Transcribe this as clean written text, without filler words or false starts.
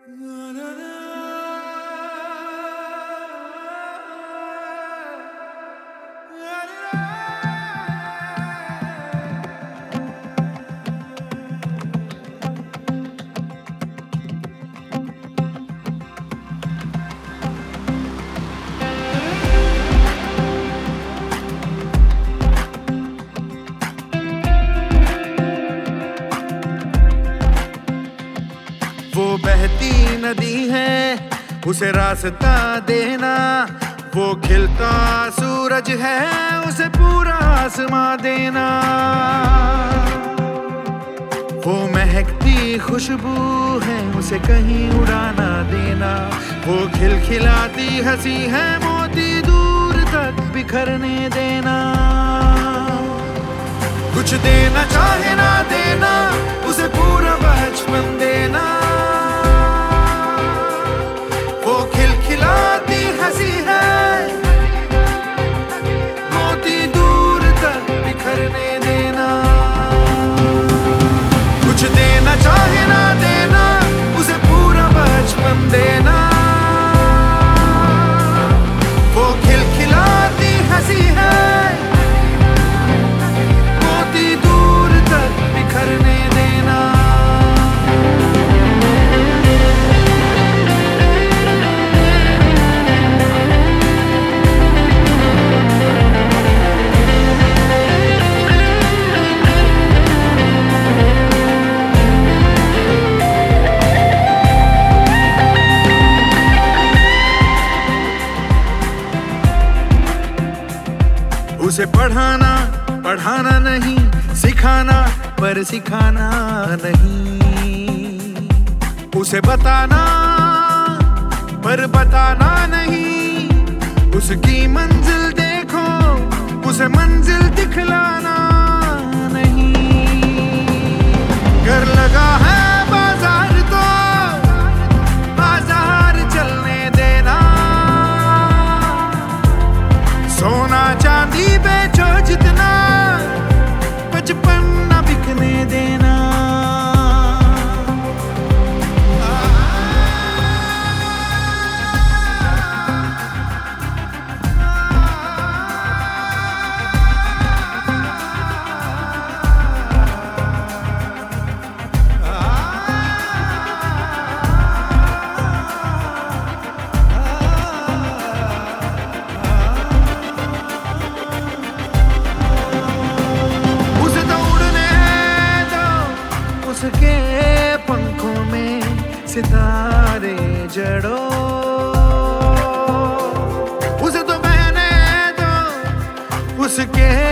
वो बहती नदी है, उसे रास्ता देना। वो खिलता सूरज है, उसे पूरा आसमां देना। वो महकती खुशबू है, उसे कहीं उड़ाना देना। वो खिलखिलाती हंसी है, मोती दूर तक बिखरने देना। कुछ देना चाहे ना देना, उसे पूरा बचपन देना। वो खिलखिलाती हंसी है, मोती दूर तक बिखरने देना। कुछ देना चाहे ना देना, उसे पूरा बचपन देना। वो खिलखिलाती हंसी है, मोती दूर तक बिखरने देना। उसे पढ़ाना नहीं, सिखाना पर सिखाना नहीं। उसे बताना पर बताना नहीं। उसकी मंजिल देखो, उसे मंजिल दिखलाना नहीं। घर लगा है बाजार तो बाजार चलने देना। सोना चांदी बेचो जितना, बचपन न बिकने देना। उसके पंखों में सितारे जड़ो। उसे तो बहने दो, उसके